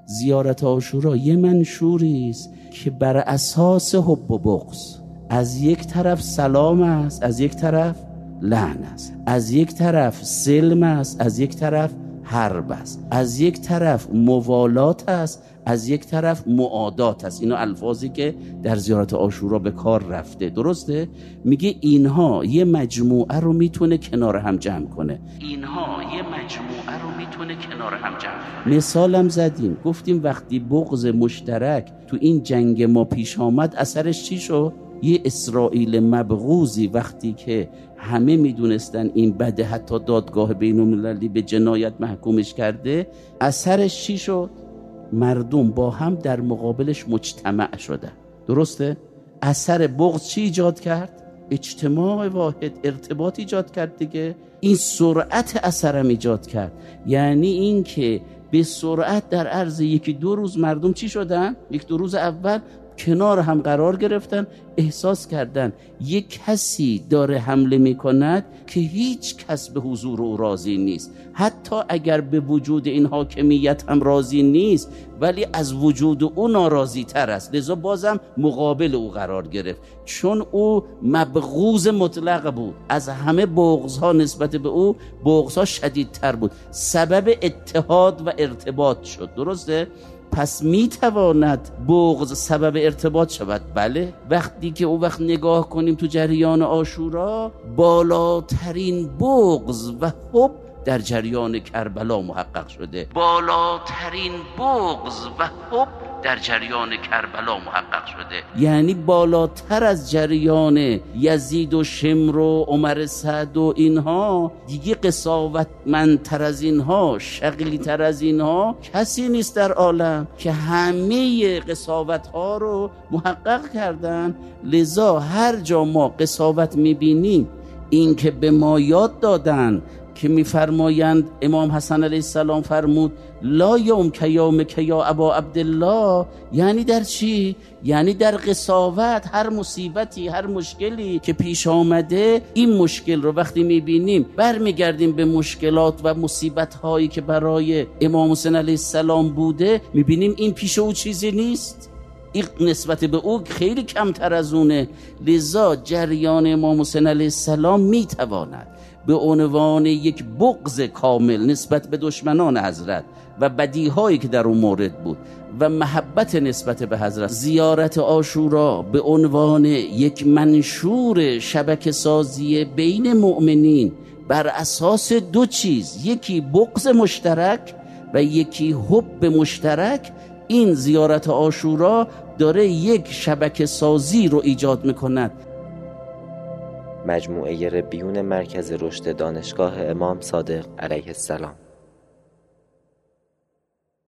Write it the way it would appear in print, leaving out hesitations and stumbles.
زیارت عاشورا یه منشوری است که بر اساس حب و بغض، از یک طرف سلام است، از یک طرف لعن است، از یک طرف سلم است، از یک طرف حرب است، از یک طرف موالات است، از یک طرف معادات است. اینا الفاظی که در زیارت عاشورا به کار رفته. درسته؟ میگه اینها یه مجموعه رو میتونه کنار هم جمع کنه. مثالم زدیم، گفتیم وقتی بغض مشترک تو این جنگ ما پیش آمد، اثرش چی شد؟ یه اسرائیل مبغوضی وقتی که همه میدونستن این بده، حتی دادگاه بین‌المللی به جنایت محکومش کرده، اثرش چی شد؟ مردم با هم در مقابلش مجتمع شدن. درسته؟ اثر بغض چی ایجاد کرد؟ اجتماع واحد، ارتباط ایجاد کرد دیگه. این سرعت اثرم ایجاد کرد، یعنی این که به سرعت در عرض 1-2 روز مردم چی شدن؟ 1-2 روز اول کنار هم قرار گرفتن، احساس کردن یک کسی داره حمله میکند که هیچ کس به حضور او راضی نیست، حتی اگر به وجود این حاکمیت هم راضی نیست ولی از وجود او ناراضی تر است، لذا بازم مقابل او قرار گرفت، چون او مبغوض مطلق بود. از همه بغض‌ها نسبت به او بغض‌ها شدیدتر بود، سبب اتحاد و ارتباط شد. درسته؟ پس میتواند بغض سبب ارتباط شود. بله، وقتی که او وقت نگاه کنیم تو جریان عاشورا، بالاترین بغض و حب در جریان کربلا محقق شده. یعنی بالاتر از جریان یزید و شمر و عمر سعد و اینها، دیگه قساوتمندتر از اینها، شقی‌تر از اینها کسی نیست در عالم که همه قساوت‌ها رو محقق کردن. لذا هر جا ما قساوت می‌بینیم، این که به ما یاد دادن که میفرمایند، امام حسن علیه السلام فرمود لا یوم که یومک یا ابا عبدالله، یعنی در چی؟ یعنی در قساوت. هر مصیبتی، هر مشکلی که پیش آمده، این مشکل رو وقتی میبینیم برمیگردیم به مشکلات و مصیبت هایی که برای امام حسن علیه السلام بوده، میبینیم این پیش او چیزی نیست، این نسبت به او خیلی کمتر از اونه. لذا جریان امام حسین علیه السلام میتواند به عنوان یک بغض کامل نسبت به دشمنان حضرت و بدیهایی که در اون مورد بود و محبت نسبت به حضرت، زیارت عاشورا به عنوان یک منشور شبکه سازی بین مؤمنین بر اساس 2 چیز، یکی بغض مشترک و یکی حب مشترک، این زیارت عاشورا داره یک شبکه سازی رو ایجاد میکند. مجموعه ربیون مرکز رشد دانشگاه امام صادق علیه السلام.